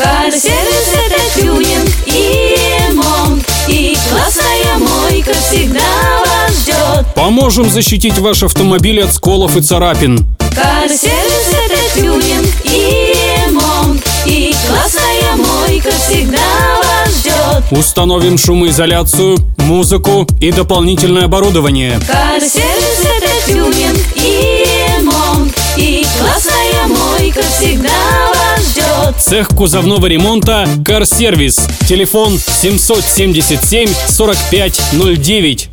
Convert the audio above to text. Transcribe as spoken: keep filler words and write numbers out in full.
Карсервис — это тюнинг и ремонт, и классная мойка всегда вас ждет. Поможем защитить ваш автомобиль от сколов и царапин. Карсервис — это тюнинг и ремонт, и классная мойка всегда вас ждет. Установим шумоизоляцию, музыку и дополнительное оборудование. Карсервис — это тюнинг и ремонт, и классная мойка всегда вас ждет. Цех кузовного ремонта «Карсервис». Телефон семь семь семь сорок пять ноль девять.